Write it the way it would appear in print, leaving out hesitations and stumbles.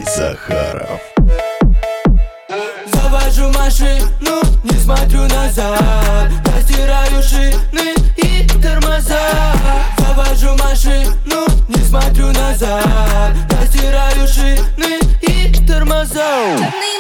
Захаров. Завожу машину, не смотрю назад, растираю шины и тормоза. Завожу машину, не смотрю назад, растираю шины и тормоза.